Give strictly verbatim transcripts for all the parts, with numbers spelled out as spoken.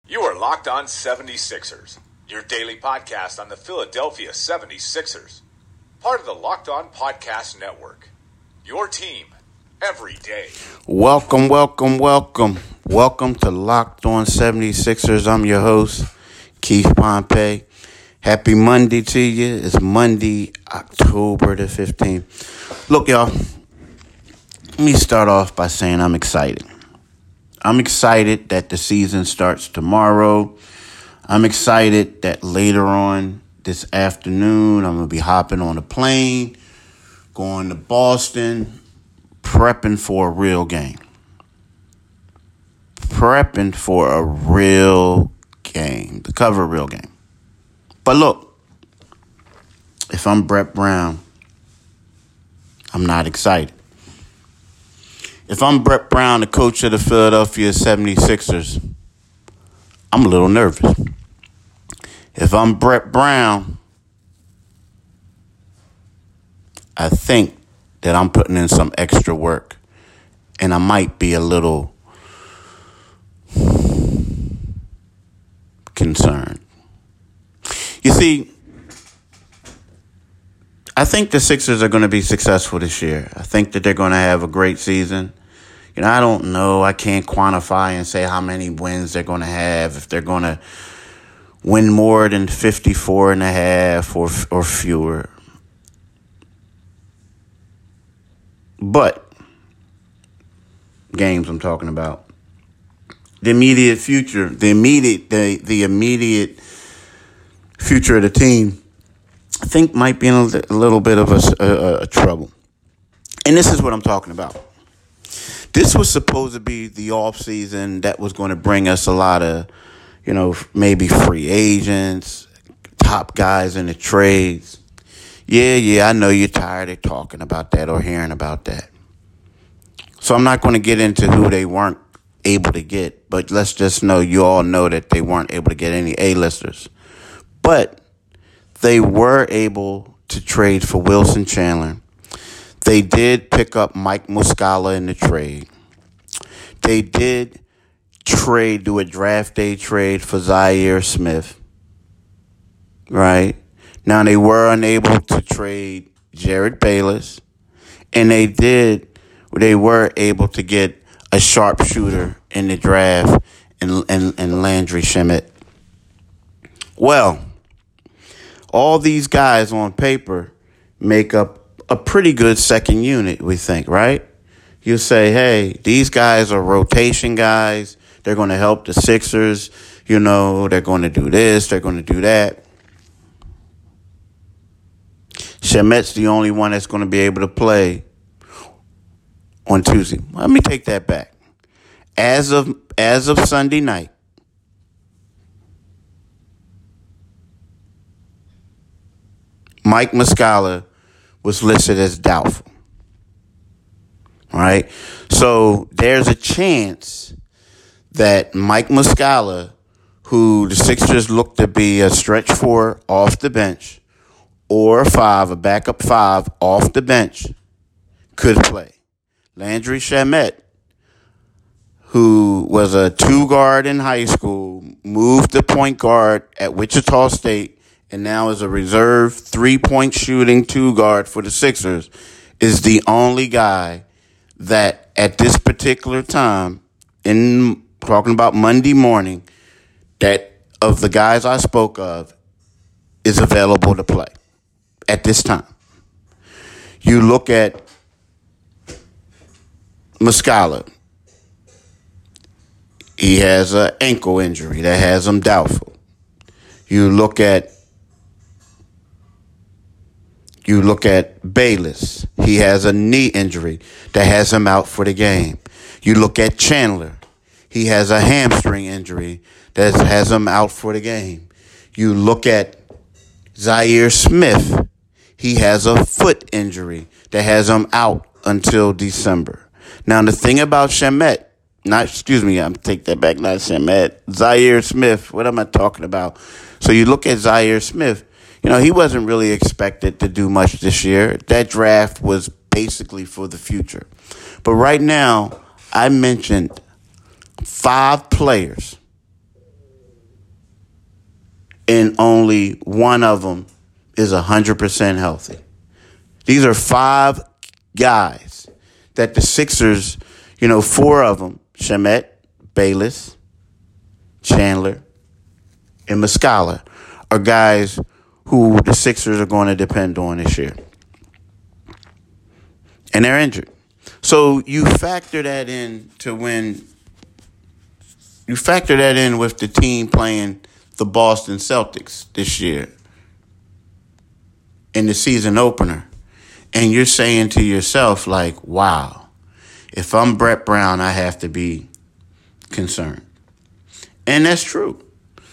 You are Locked On seventy-sixers, your daily podcast on the Philadelphia seventy-sixers. Part of the Locked On Podcast Network, your team every day. Welcome, welcome, welcome. Welcome to Locked On seventy-sixers. I'm your host, Keith Pompey. Happy Monday to you. It's Monday, October the fifteenth. Look, y'all, let me start off by saying I'm excited. I'm excited that the season starts tomorrow. I'm excited that later on this afternoon, I'm going to be hopping on a plane, going to Boston, prepping for a real game. Prepping for a real game, to cover a real game. But look, if I'm Brett Brown, I'm not excited. If I'm Brett Brown, the coach of the Philadelphia seventy-sixers, I'm a little nervous. If I'm Brett Brown, I think that I'm putting in some extra work, and I might be a little concerned. You see, I think the Sixers are going to be successful this year. I think that they're going to have a great season. You know, I don't know. I can't quantify and say how many wins they're going to have, if they're going to win more than fifty-four and a half or, or fewer. But games I'm talking about. The immediate future, the immediate, the, the immediate future of the team, I think might be in a, a little bit of a, a, a trouble. And this is what I'm talking about. This was supposed to be the off season that was going to bring us a lot of, you know, maybe free agents, top guys in the trades. Yeah, yeah, I know you're tired of talking about that or hearing about that. So I'm not going to get into who they weren't able to get, but let's just know, you all know that they weren't able to get any A-listers. But they were able to trade for Wilson Chandler. They did pick up Mike Muscala in the trade. They did trade, do a draft day trade for Zaire Smith. Right? Now, they were unable to trade Jared Bayless. And they did, they were able to get a sharpshooter in the draft in, in, in Landry Shamet. Well, all these guys on paper make up a pretty good second unit, we think, right? You say, hey, these guys are rotation guys. They're going to help the Sixers. You know, they're going to do this. They're going to do that. Shamet's the only one that's going to be able to play on Tuesday. Let me take that back. As of as of Sunday night, Mike Muscala was listed as doubtful. All right? So there's a chance that Mike Muscala, who the Sixers look to be a stretch four off the bench, or a five, a backup five off the bench, could play. Landry Shamet, who was a two-guard in high school, moved to point guard at Wichita State, and now is a reserve three-point shooting two-guard for the Sixers, is the only guy that at this particular time, in talking about Monday morning, that of the guys I spoke of, is available to play at this time. You look at Muscala. He has an ankle injury that has him doubtful. You look at You look at Bayless. He has a knee injury that has him out for the game. You look at Chandler. He has a hamstring injury that has him out for the game. You look at Zaire Smith. He has a foot injury that has him out until December. Now, the thing about Shamet, not, excuse me, I'm take that back, not Shamet, Zaire Smith, what am I talking about? So you look at Zaire Smith. You know, he wasn't really expected to do much this year. That draft was basically for the future. But right now, I mentioned five players and only one of them is one hundred percent healthy. These are five guys that the Sixers, you know, four of them, Shamet, Bayless, Chandler, and Muscala, are guys who the Sixers are going to depend on this year. And they're injured. So you factor that in to when you factor that in with the team playing the Boston Celtics this year in the season opener. And you're saying to yourself, like, wow, if I'm Brett Brown, I have to be concerned. And that's true.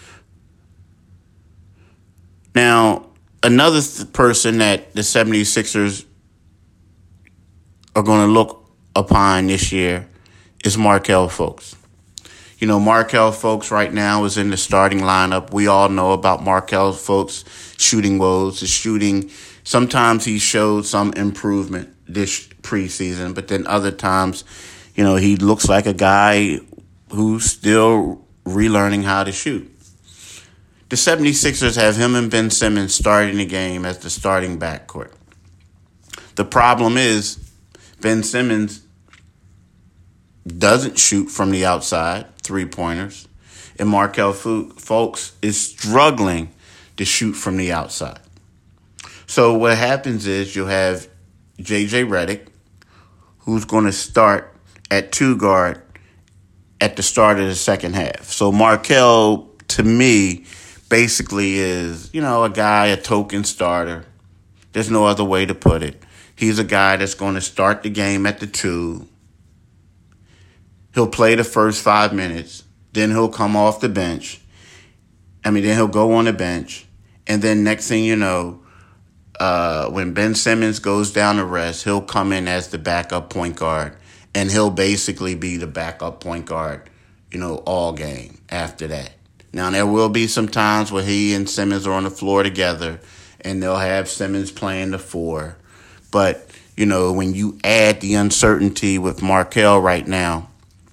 Now, another th- person that the 76ers are going to look upon this year is Markelle Fultz. You know, Markelle Fultz right now is in the starting lineup. We all know about Markelle Fultz' shooting woes. His shooting, sometimes he showed some improvement this preseason, but then other times, you know, he looks like a guy who's still relearning how to shoot. The 76ers have him and Ben Simmons starting the game as the starting backcourt. The problem is Ben Simmons doesn't shoot from the outside, three-pointers, and Markelle Fultz is struggling to shoot from the outside. So what happens is you'll have J J Redick, who's going to start at two guard at the start of the second half. So Markelle, to me, basically is, you know, a guy, a token starter. There's no other way to put it. He's a guy that's going to start the game at the two. He'll play the first five minutes. Then he'll come off the bench. I mean, then he'll go on the bench. And then next thing you know, uh, when Ben Simmons goes down to rest, he'll come in as the backup point guard. And he'll basically be the backup point guard, you know, all game after that. Now, there will be some times where he and Simmons are on the floor together, and they'll have Simmons playing the four. But, you know, when you add the uncertainty with Markelle right now,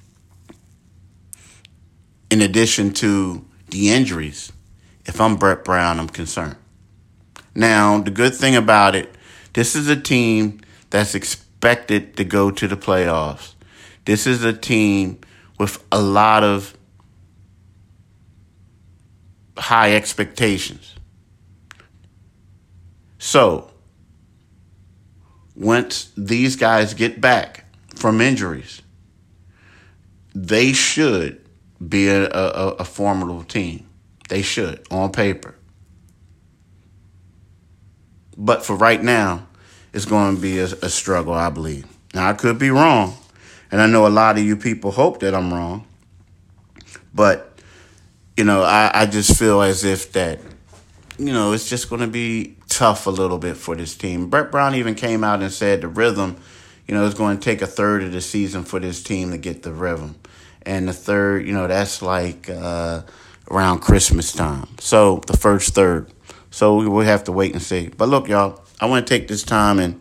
in addition to the injuries, if I'm Brett Brown, I'm concerned. Now, the good thing about it, this is a team that's expected to go to the playoffs. This is a team with a lot of high expectations. So, once these guys get back from injuries, they should be a, a, a formidable team. They should, on paper. But for right now, it's going to be a, a struggle, I believe. Now, I could be wrong, and I know a lot of you people hope that I'm wrong. But, you know, I, I just feel as if that, you know, it's just going to be tough a little bit for this team. Brett Brown even came out and said the rhythm, you know, it's going to take a third of the season for this team to get the rhythm. And the third, you know, that's like uh, around Christmas time. So the first third. So we will have to wait and see. But look, y'all, I want to take this time and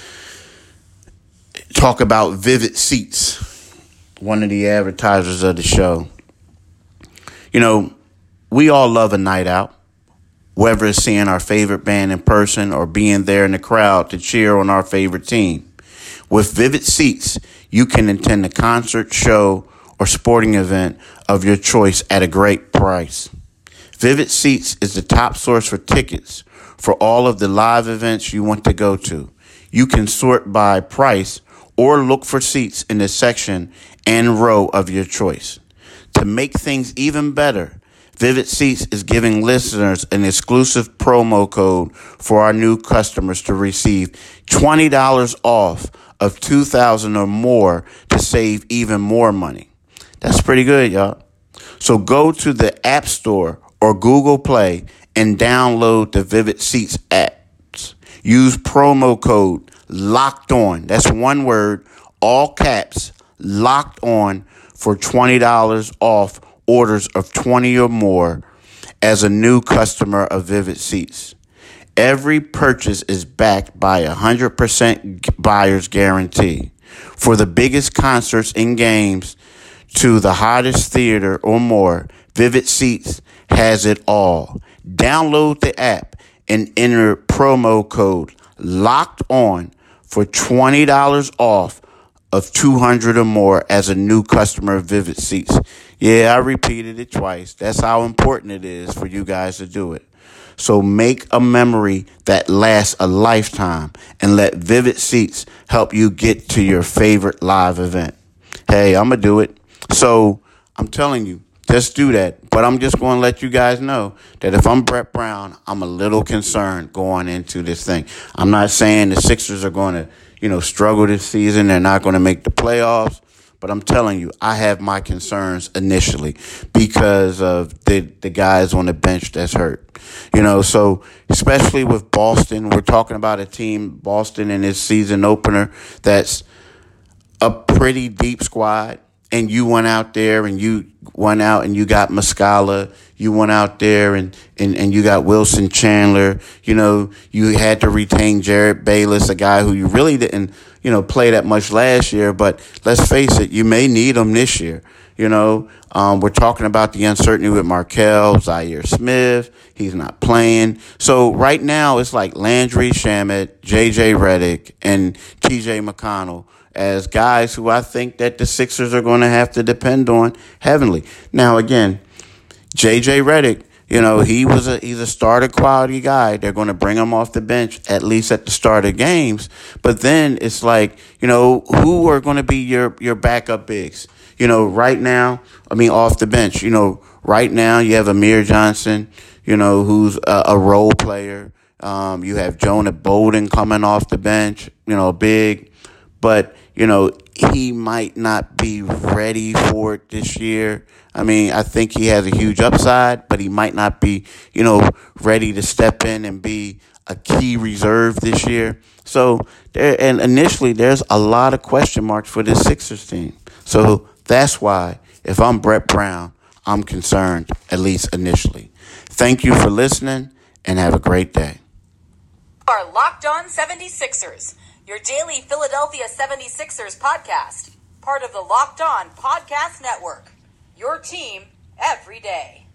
talk about Vivid Seats, one of the advertisers of the show. You know, we all love a night out, whether it's seeing our favorite band in person or being there in the crowd to cheer on our favorite team. With Vivid Seats, you can attend a concert, show, or sporting event of your choice at a great price. Vivid Seats is the top source for tickets for all of the live events you want to go to. You can sort by price or look for seats in the section and row of your choice. To make things even better, Vivid Seats is giving listeners an exclusive promo code for our new customers to receive twenty dollars off of two thousand dollars or more to save even more money. That's pretty good, y'all. So go to the App Store or Google Play and download the Vivid Seats apps. Use promo code LOCKED ON. That's one word, all caps, LOCKED ON for twenty dollars off orders of twenty or more as a new customer of Vivid Seats. Every purchase is backed by a one hundred percent buyer's guarantee. For the biggest concerts and games to the hottest theater or more, Vivid Seats has it all. Download the app and enter promo code LOCKED ON for twenty dollars off of two hundred or more as a new customer of Vivid Seats. Yeah, I repeated it twice. That's how important it is for you guys to do it. So make a memory that lasts a lifetime and let Vivid Seats help you get to your favorite live event. Hey, I'm going to do it. So I'm telling you, just do that. But I'm just going to let you guys know that if I'm Brett Brown, I'm a little concerned going into this thing. I'm not saying the Sixers are going to, you know, struggle this season. They're not going to make the playoffs. But I'm telling you, I have my concerns initially because of the, the guys on the bench that's hurt. You know, so especially with Boston, we're talking about a team, Boston in this season opener, that's a pretty deep squad. And you went out there and you went out and you got Muscala. You went out there and, and, and you got Wilson Chandler. You know, you had to retain Jared Bayless, a guy who you really didn't, you know, play that much last year. But let's face it, you may need him this year. You know, um, we're talking about the uncertainty with Markelle, Zaire Smith. He's not playing. So right now it's like Landry Shamet, J J Redick, and T J McConnell as guys who I think that the Sixers are going to have to depend on heavily. Now, again, J J Redick, you know, he was a he's a starter quality guy. They're going to bring him off the bench, at least at the start of games. But then it's like, you know, who are going to be your, your backup bigs? You know, right now, I mean, off the bench, you know, right now you have Amir Johnson, you know, who's a, a role player. Um, you have Jonah Bolden coming off the bench, you know, big. But, you know, he might not be ready for it this year. I mean, I think he has a huge upside, but he might not be, you know, ready to step in and be a key reserve this year. So, there, and initially, there's a lot of question marks for this Sixers team. So that's why, if I'm Brett Brown, I'm concerned, at least initially. Thank you for listening, and have a great day. Our Locked On seventy-sixers, your daily Philadelphia seventy-sixers podcast, part of the Locked On Podcast Network, your team every day.